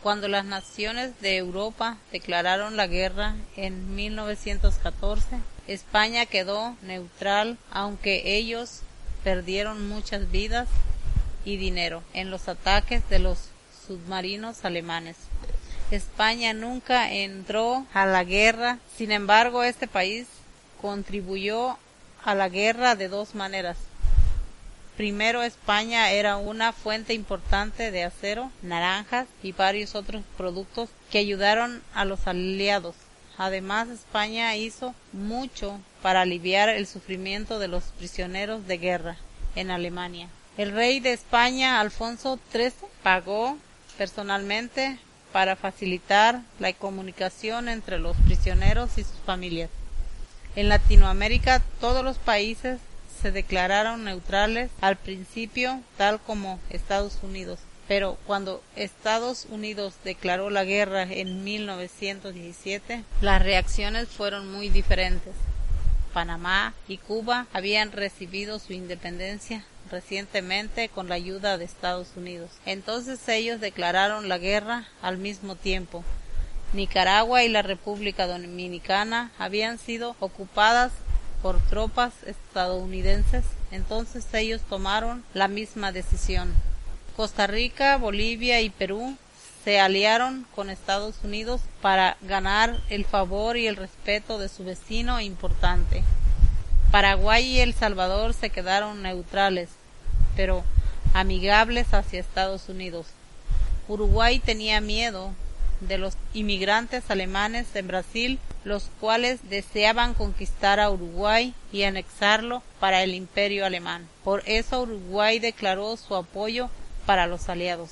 Cuando las naciones de Europa declararon la guerra en 1914, España quedó neutral, aunque ellos perdieron muchas vidas y dinero en los ataques de los submarinos alemanes. España nunca entró a la guerra, sin embargo, este país contribuyó a la guerra de dos maneras. Primero, España era una fuente importante de acero, naranjas y varios otros productos que ayudaron a los aliados. Además, España hizo mucho para aliviar el sufrimiento de los prisioneros de guerra en Alemania. El rey de España, Alfonso XIII, pagó personalmente para facilitar la comunicación entre los prisioneros y sus familias. En Latinoamérica, todos los países se declararon neutrales al principio, tal como Estados Unidos. Pero cuando Estados Unidos declaró la guerra en 1917, las reacciones fueron muy diferentes. Panamá y Cuba habían recibido su independencia recientemente con la ayuda de Estados Unidos. Entonces ellos declararon la guerra al mismo tiempo. Nicaragua y la República Dominicana habían sido ocupadas por tropas estadounidenses, entonces ellos tomaron la misma decisión. Costa Rica, Bolivia y Perú se aliaron con Estados Unidos para ganar el favor y el respeto de su vecino importante. Paraguay y El Salvador se quedaron neutrales, pero amigables hacia Estados Unidos. Uruguay tenía miedo de los inmigrantes alemanes en Brasil, los cuales deseaban conquistar a Uruguay y anexarlo para el imperio alemán. Por eso Uruguay declaró su apoyo para los aliados.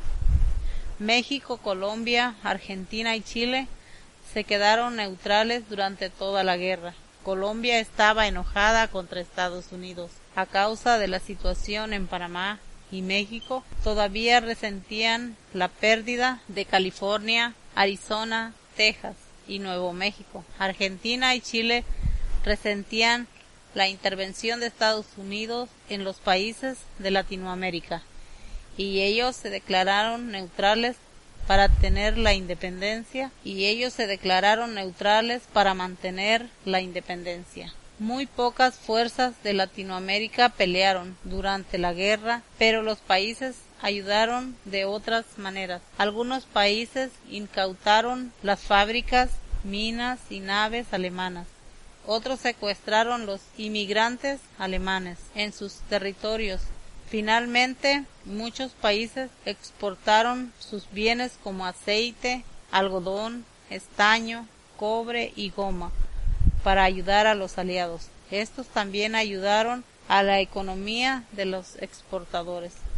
México, Colombia, Argentina y Chile se quedaron neutrales durante toda la guerra. Colombia estaba enojada contra Estados Unidos a causa de la situación en Panamá, y México todavía resentían la pérdida de California, Arizona, Texas y Nuevo México. Argentina y Chile resentían la intervención de Estados Unidos en los países de Latinoamérica, y ellos se declararon neutrales para tener la independencia, mantener la independencia. Muy pocas fuerzas de Latinoamérica pelearon durante la guerra, pero los países ayudaron de otras maneras. Algunos países incautaron las fábricas, minas y naves alemanas. Otros secuestraron los inmigrantes alemanes en sus territorios. Finalmente, muchos países exportaron sus bienes como aceite, algodón, estaño, cobre y goma para ayudar a los aliados. Estos también ayudaron a la economía de los exportadores.